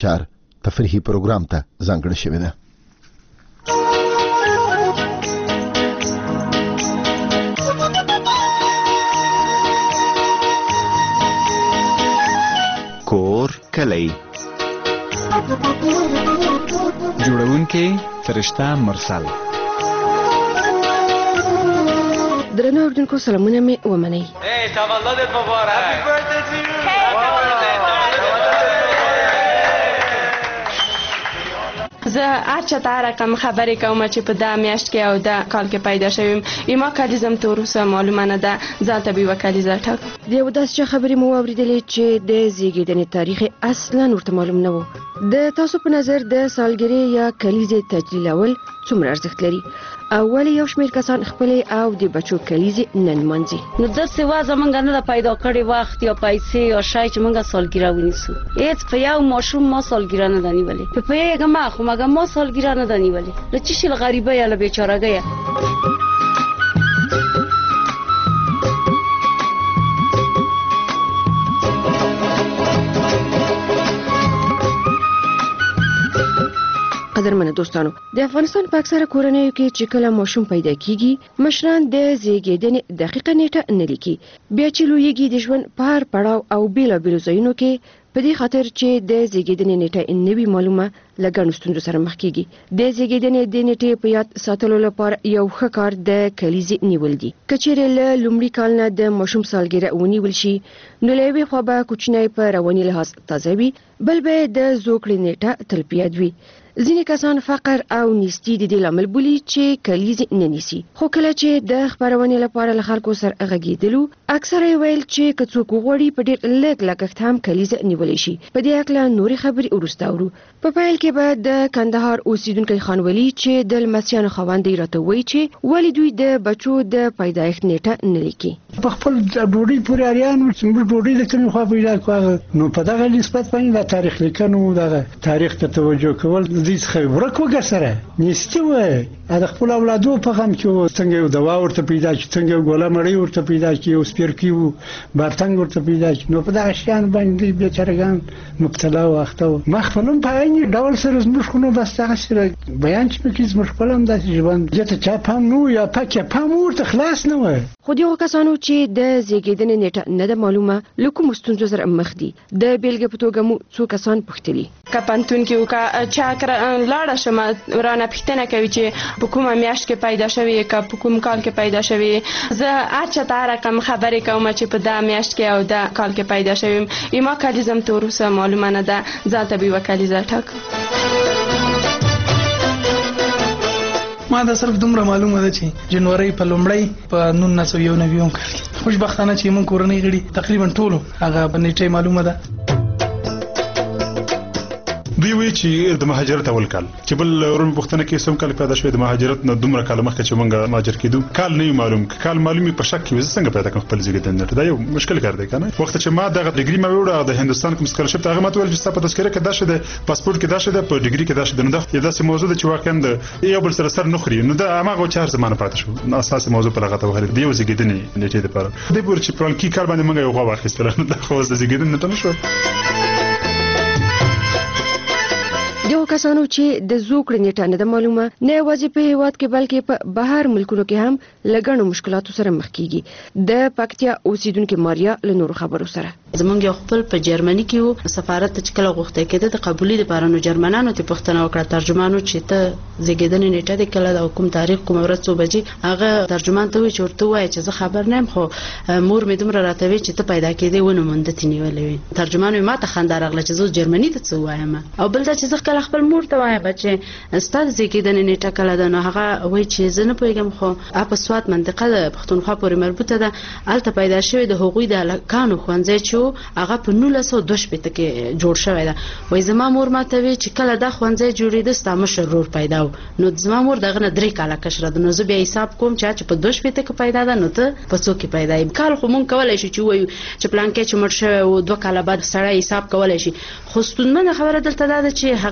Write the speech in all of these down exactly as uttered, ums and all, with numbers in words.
چار تفریحي پروګرام ته ځانګړې شوې ده. کور کلی جوړونکي فرشته مرسل. درنو اوردونکو سلامونه مې ومنئ. تولدت مبارک. Happy birthday to you. زه هرچا ته رقم خبرې کوم چې په دا میاشت کې او دا کال کې پیدا شویم. ایما کلیزم تر اوسه معلومه نه ده. ځان ته به یوه کلیزه ټاکم. د یو داسې خبرې مو واورېدلې چې د زیږېدنې تاریخ اصلا ورته معلوم نه و. د تاسو په نظر د سالګرې یا کلیزې تجلیلول څومره ارزښت لري؟ اولی یو شمېر کسان خپلې او د بچو کلیزې نه نمانځي. نو د سوا زمونږ نه ده پیدا کړی وخت یا پیسې یا شی چې مونږ سالګرې ونیسو. هېڅ په یو ماشوم ما سالګرې نه ده نیولې. په پوهېږم خو مګر ما سالګرې نه ده نیولې. له څه شي له غریبۍ یا له بېچارهګۍ. قدرمنه دوستانو، د افغانستان په اکثره کورنیو کې چې کله ماشوم پیدا کیږي مشران د زیږیدنې دقیقه نیټه نه لیکي. بیا چې لویږي د ژوند په هر پړاو او بیلابیلو ځایونو کې په دې خاطر چې د زیږیدنې نیټه نه وي معلومه له ګڼو ستونزو سره مخ کیږي. د زیږیدنې د نیټې په یاد ساتلو لپاره یو ښه کار د کلیزې نیول دي. که چیرې له لومړي کال نه د ماشوم سالګرې ونیول شي نو له یوې خوا به کوچنی په رواني لحاظ تازه وي، بل به د زوکړې نیټه تل په یاد وي. ځینې کسان فقر او نیستي د دې لامل بولي چې کلیزې نه نیسي. خو کله چې د خپرونې لپاره له خلکو سره غږېدلو اکثره یې ویل چې که څوک وغواړي په ډېر لږ لګښت هم کلیزه نیولی شي. په دې هکله نورې خبرې وروسته اورو. په پیل کې به د کندهار اوسیدونکی خانولي چې د لمسیانو خاوند یې راته وایي چې ولې دوی د بچو د پیدایښت نیټه نه لیکي. په خپل ډوډۍ پورې اړیان وو چې موږ ډوډۍ د کومې خوا پیدا کړو. نو په دغه نسبت باندې د تاریخ لیکنو دغه تاریخ ته توجه کول دې څخه ورک وګر سره نیستي وای. د خپل اولادو په غم کې څنګه یو دوا ورته پیدا شي، څنګه یو ګوله مړی ورته پیدا شي، یو سپیرکی وو بارتنګ ورته پیدا شي. نو په دغه شیان باندې بیچارهګان مبتلا واخته وو. ما خپلم په عین ډول سره زموږ خو نو بس هغه سره بیان چې پکې زموږ خپلم داسې ژوند دته چا پام نو یا پکې پام ورته خلاص نه وای. خو دغه کسانو چې د زیږیدنې نیټه نه ده معلومه له کومو ستونزو سره مخ دي. د بیلګې په توګه مو څو کسان پوښتلي. که پوهنتون کې وکړه چا لاړه شمه رانه پوښتنه کوي چې په کومه میاشت کې پیدا شوې که په کوم کال کې پیدا شوې. زه هر چا ته رقم خبرې کوم چې په دا میاشت کې او دا کال کې پیدا شویم. ایما کلیزم تر اوسه معلومه نه ده. ځان ته به یوه کلیزه ټاکم. ما دا صرف دومره معلومه ده چې جنوري په لومړی په نولس سوه یو نوي کال کې خوشبختانه چې موږ کورنۍ غړي تقریبا ټولو هغه په نیټه معلومه ده. دوی وی چې د مهاجرت اول کال چې بل ورن پښتنه کې سم کال پیدا شوی د مهاجرت نه دومره کال مخکې چې مونږه مهاجر کېدو کال نه معلوم کال معلومي په شک کې څنګه پیدا کوم خپل زیږیدنه دا یو مشکل کار دی کنه. وخت چې ما دغه ډیګري ما وړه د هندستان کوم سکالرشپ هغه ماته ول چې په تذکره کې دا شته پاسپورت کې دا شته په ډیګري کې دا شته نو دا داسې موضوع ده چې واقعا د یو بل سره سر نخري نو دا هغه چهار زمانه پاتې شو. اساسي موضوع په لغت وهل دی یو زیږیدنه نیټه لپاره د پور چې پران کې کال باندې مونږ یو غوا واخیستل نو دا خو د زیږیدنه ته نشو. یو کسانو چې د زوکړې نیټه نه ده معلومه نه یوازې په هیواد کې بلکې په بهر ملکونو کې هم له ګڼو مشکلاتو سره مخ کیږي. د پکتیا اوسیدونکو ماریا له نورو خبرو سره. زمونږ یو خپل په جرمني کې وو سفارت ته کله غوښتل کېده د قبولي لپاره نو جرمنانو ته پوښتنه وکړه ترجمانو چې ته زیږیدنې نیټه د کله د کوم تاریخ کوم ورځ څو بجې. هغه ترجمان ته وی چې ورته وایي چې زه خبر نه یم خو مور مې دومره راته وی چې ته پیدا کېدې ونه مونږ ته نیولې وي. ترجمان ما ته خندا راغله چې زه جرمني ته څه وایم او بل دا چې زه کله خپل مور ته وایم بچې ستاسو زیږیدنې نیټه کله ده نو هغه وایي چې زه نه پوهیږم خو په سوات منطقه د پښتونخوا پورې مربوطه ده هلته پیدا شوی د هغوی د هلکانو ښوونځی چې هغه په نولس سوه دوه شپېته کې جوړ شوی ده. وایي زما مور ماته وی چې کله دا ښوونځی جوړېده ستا مشر ورور پیدا و نو زما مور دغه نه درې کاله کشره ده نو زه بیا حساب کوم چې په دوه شپېته کې پیدا ده نو ته په څو کې پیدا یې. کال خو مونږ کولی شو چې ووایو چې پلانکی چې مړ شوی و دوه کاله بعد سړی حساب کولی شي. خو ستونزمنه خبره دلته دا ده چې هغه ته هغه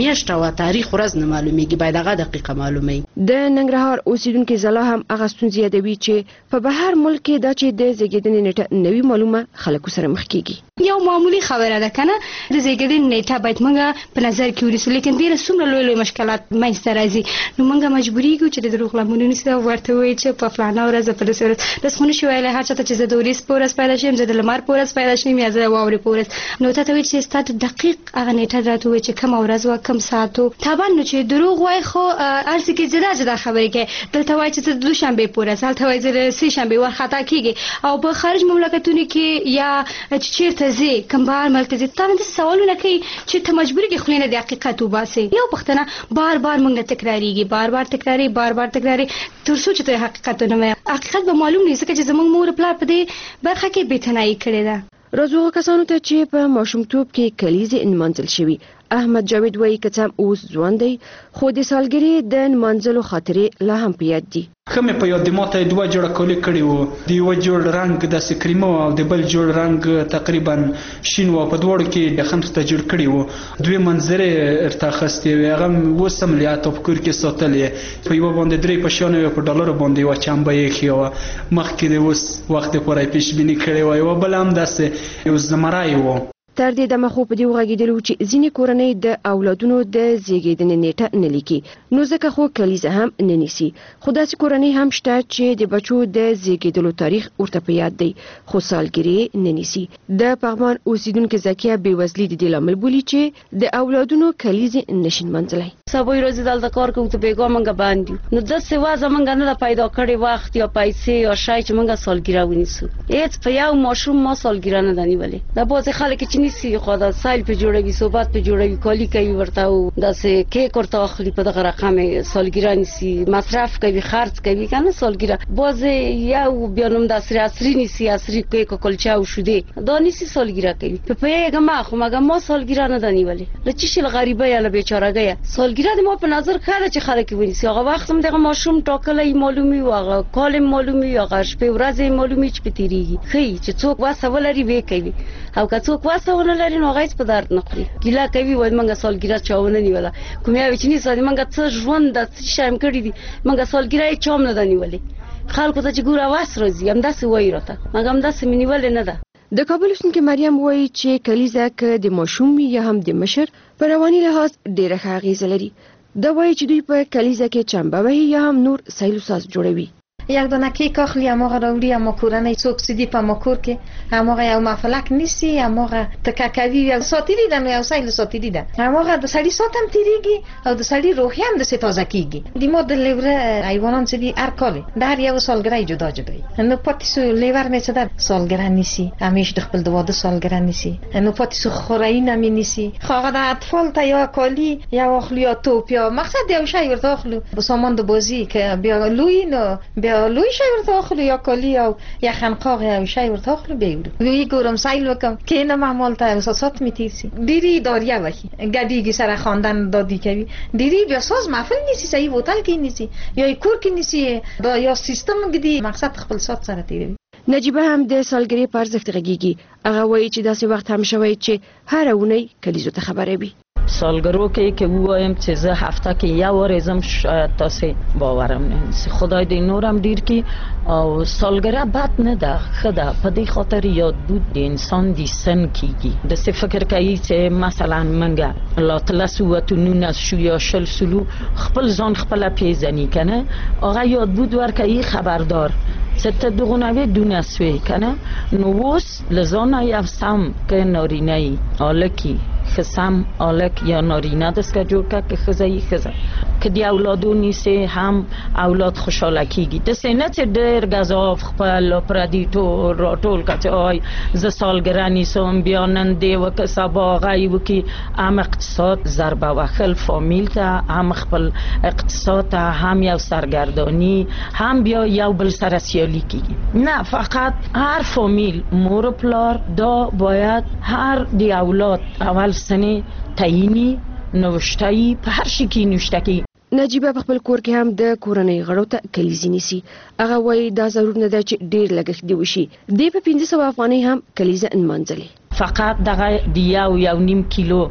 میاشت او تاریخ ورځ نه معلومیږي، باید هغه دقیقه معلومي. د ننګرهار اوسیدونکو زلا هم هغه ستونزې یادوي چې په بهر ملک کې دا چې د زیږیدنې نیټه نوي معلومه خلکو سره مخ کیږي. یو معمولی خبره ده کنه، د زیږیدنې نیټه باید موږ په نظر کې ونیسو، لیکن ډیره څومره لوی لوی مشکلات منځته راځي، نو موږ مجبوریږو چې د دروغ لمنو نسو ورته وایي چې په فلانه ورځ په داسې ورځ د خونو شو ویلای هر چاته چې زه د ورځ په ورځ پیدا شم، زه د لمر په ورځ پیدا شم، یا زه د واورې په ورځ، نو ته ته وایي چې ستاسو دقیق هغه نیټه راته وایي چې کوم ورځ و کوم ساعت و. طبعا نو چې دروغ وایي خو ارزه کې جدا جدا خبرې کوي، دلته وایي چې د دوشنبه په ورځ، هلته وایي چې د سه شنبه ورخطا کیږي، او په خارج مملکتونو کې یا چې چیرته زی کوم بار ملک زی تا د سوالونه کوي چې ته مجبور کې خلینه د حقیقت وباسي. یو پښتنه بار بار موږ تکراریږي، بار بار تکراری بار بار تکراری تر څو چې ته حقیقت نه وي. حقیقت به معلوم نه ځکه چې زموږ مور پلار په دې برخه کې بېتنایي کړې ده. راځو کسانو ته چې په ماشومتوب کې کلیزې انمانځل شوي. احمد جاوید وایي که څه اوس ځوان دی خو د سالګرې د انمانځلو خاطرې لا هم په یاد دي. ښه مې په یاد دي، ما ته دوه جوړه کالي کړي وو، د یوه جوړ رنګ داسې کریمه او د بل جوړ رنګ تقریبا شین و، په دواړو کې د خنخ ته جوړ کړي وو. دوی منظرې ارته اخیستې وې، هغه مې اوس هم لا په کور کې ساتلې، په یوه باندې درې په شیانو په ډالرو باندې یوه چمبه یې ایښې وه، مخکې د اوس وخت دپاره یې پیشبیني کړې وه. یوه بله هم داسې یو زمری و. تر دې دمه خو په دې وغږېدلو چې ځینې کورنۍ د اولادونو د زیږیدنې نیټه نه لیکي، نو ځکه خو کلیزه هم نه نیسي. خو داسې کورنۍ هم شته چې د بچو د زیږیدلو تاریخ ورته په یاد دی خو سالګرې نه نیسي. د پغمان اوسیدونکو زکیه بېوزلي د دې لامل بولي چې د اولادونو کلیزې نشي منځلی. سبا ورځ دلته کار کوو ته بیګا منګه باندې، نو د سیوا زمونږ نه پیدا کړي وخت یا پیسې یا شای چې منګه سالګرې ونیسو. هیڅ په یو ماشوم ما سالګرې نه دنیولې. د بعض خلک چې نیسی خو دا سایل په جوړوي، صحبت په جوړوي، کالی کوي ورته او داسې کیک ورته اخلي په دغه رقم سالګرې نیسي، مصرف کوي، خرڅ کوي کنه سالګرې. باز یو بیانوم د عصري عصري نیسي، عصري کیک او کلچه او شوده دا نیسي سالګرې کوي. په پیګه ما خو مګه ما سالګرې نه دنیولې، لچې شل غریبه یا بیچارهګه سالګرې د ما په نظر خاله چې خلک ونیسي. هغه وخت هم دغه ماشوم ټاکلې معلومي و، هغه کال معلومي، هغه شپه ورځ معلومي چې پتیریږي خي چې څوک واسه ولري وې کوي، او که څوک واسه ولري نو غیس په درد نه خوري. ګیلا کوي وای منګه سالګرې چاونه نیوله، کومه چې نه ساده منګه څه ژوند د شایم کړی دي، منګه سالګرې چوم نه دنیولې. خلکو ته چې ګوره واس راځي هم داسې وای راته، مګه هم داسې منیول نه ده. د کابل اوسیدونکې مریم وایي چې کلیزه که د ماشوم یا هم د مشر په رواني لحاظ ډېره ښه اغېزه لري. دا وایي چې دوی په کلیزه کې چمبه وهي یا هم نور سیل و ساز جوړوي. یک دانه کیک اخلی هماغه راوړي، اما کورنۍ څوک سیدي په مکور کې هماغه یو مفلک نیسي، هماغه تککوي یو ساتلی ده، نو یو سیل ساتلی ده، هماغه د سړي سات هم تیریږي او د سړي روح هم د تازه کیږي. د ما د لیوره حیوانان چې دي هر کال د هر یو سالګرې جدا جدا نو پاتې سو لیور مې څه ده سالګرې نیسي، همیش د خپل د واده سالګرې نیسي، نو پاتې سو خورای نه مې نیسي. خو هغه د اطفال ته یا کالی یا اخلي یا توپ یا مقصد یو شی ورته اخلو به سامان د بازی که بیا لوی نو بیا لوی شی ورته اخلو یا کالی او یا خنقاق یا شی ورته اخلو بیورو وی ګورم سایل وکم کې نه معمول ته اساسات میتیسی ډیری داریا وکی ګډیږي سره خواندن دادی کوي ډیری بیا ساز محفل نیسی صحیح بوتل کې نیسی یا کور کې نیسی دا یا سیستم کې مقصد خپل سات سره تیری. نجیبه هم د سالګرې پر ارزښت غږیږي. هغه وایي چې داسې وخت هم شوی چې هر اونۍ کلیزو ته خبرې وي. سالګرو کې کې وایم چې زه هفته کې یو ور زم تاسو باورم نه نسی خدای دې نورم ډیر کی او سالګره بد نه ده خدا په دې خاطر یاد بود د انسان دي سن کیږي د څه فکر کوي چې مثلا منګه الله تعالی سوته نون شو یا شل سلو خپل ځان خپل پیژني کنه هغه یاد بود ورکه خبردار ست دغونوی دونسوی کنه نووس لزانه یو سم که نارینهی آلکی خسم آلک یا نارینه دست که جور که که خزایی خزا که دی اولادو نیسه هم اولاد خوشحالکیگی دسته نه چه در گذاف خپل پردی تو را طول کچه آی ز سالگره نیسم بیاننده و که سبا غی و که هم اقتصاد ضربه و خل فامیل تا هم خپل اقتصاد تا هم یو سرگردانی هم بیا یو بل سرسیالی کیگی نه فقط هر فامیل مور پلار دا باید هر دی اولاد اول سنه تعیینی نوشتایی په هر شي کې نوشتکی. نجیبه په خپل کور کې هم د کورنۍ غړو ته کلیزې نیسي. هغه وایي دا ضرور نه ده چې ډیر لګښت دی وشي. دی په پنځه سوه افغانۍ هم کلیزه انمانځلې. فقط دغه د یو یو نیم کیلو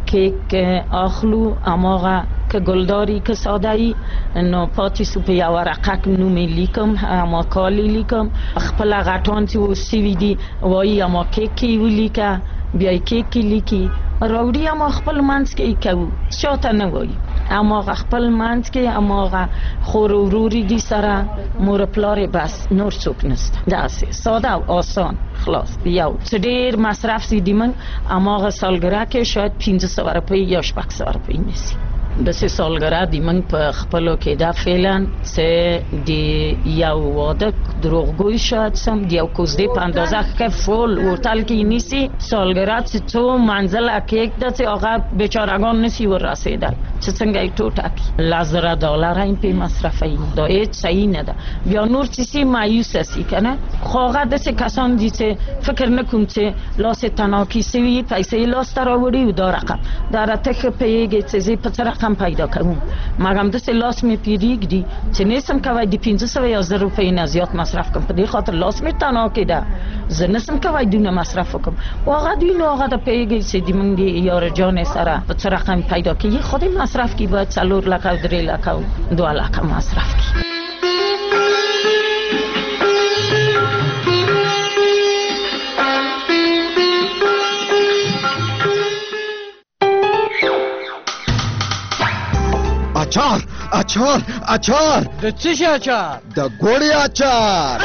کیک اخلو اماغه که گلداری که ساده ای نو پاتې سو په یو ورقه کې نومې لیکم اما کالی لیکم خپل غټان چې وسوي دي وایي اما کیک کې ولیکه بیا کیک کې لیکي راوړي اما خپل منځ کې کوو شاته نه وایي اما خپل منځ کې اما خور وروري دي سره مور پلار بس نور څوک نشته داسې ساده او آسان خلاص یو څه ډېر مصرف سي دي من اما سالګرا کې شاید پنځه سوه روپۍ یا شپږ سوه روپۍ نیسي داسې سالګرا دي من په خپلو کې دا فعلا چې د یو واده دروغګوی شاید سم د یو کوزدې په اندازه که فول هوټل کې نیسي سالګرا چې څو منزله کیک ده چې هغه بیچارهګان نسي ورسېدل چې څنګه یې ټوټه کړي لس زره ډالره این پې مصرفوي دا هېڅ صحیح نه ده بیا نور چې سي مایوسه سي که نه خو هغه داسې کسان دي چې فکر نه کوم چې لاس یې تناکي سوي پیسې یې لاسته راوړي و دا رقم دا راته ښه پوهېږې چې زه په څه رقم پیدا کوم مګم داسې لاس مې پرېږدي چې نسم کوی د پنځه سوه یا زر روپۍ نه زیات مصرف کوم په دې خاطر لاس مې تناکې ده زه نسم کوی دونه مصرف وکړم و هغه دوی نو هغه ته پوهېږي چې د موږ د یار جانې سره په څه رقم پیدا کوي خو دې مصرف کی باید څلور لکه او درې لکه او دوه لکه مصرف کی اچار اچار اچار د څه شي اچار د ګوړې اچار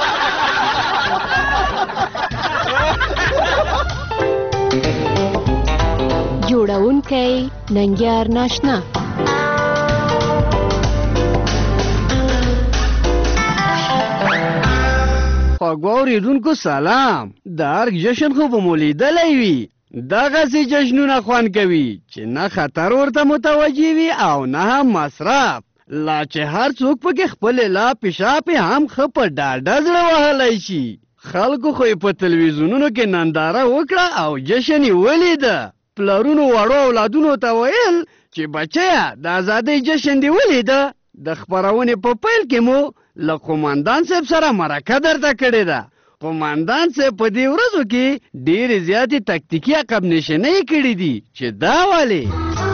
جوړونکی ننګیار ناشنا خواږه اورېدونکو سلام د ارګ جشن خو به مو لیدلی وي دغسې جشنونه خوند کوي چې نه خطر ورته متوجه وي او نه هم مصرف لا چې هر څوک پکې خپلې لا پیشاپې هم ښه په ډاډه زړه وهلی شي خلکو خو یې په تلویزیونونو کې ننداره وکړه او جشن یې ولیده پلارونو وړو اولادونو ته ویل چې بچیه د ازادۍ جشن دې ولیده د خپرونې په پیل کې مو له قومندان صاحب سره مرکه درته کړې ده قومندان صاحب په دې ورځو کې ډېرې زیاتې تکتیکي عقب نشینۍ کړي دي چې دا ولې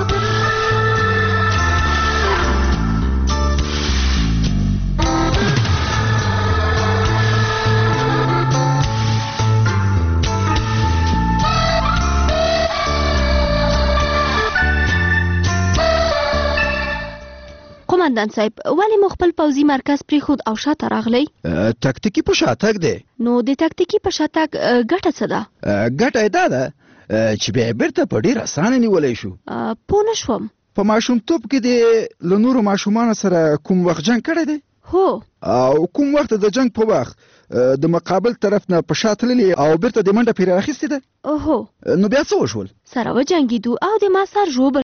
قومندان صاحب ولې مو خپل پوځي مرکز پرېښود او شاته راغلی تکتیکي په شاتګ دی نو د تکتیکي په شاتګ ګټه څه ده ګټه یې دا ده چې بیا یې بېرته په ډېر اسانه نیولی شو پوه نه شوم په ماشومتوب کې دې له نورو ماشومانو سره کوم وخت جنګ کړی دی هو او کوم وخت د جنګ په وخت د مقابل طرف نه په شا تللي او بېرته د منډه پرې راخیستې ده هو نو بیا څه وشول سره وجنګېدو او د ما سر ژوبل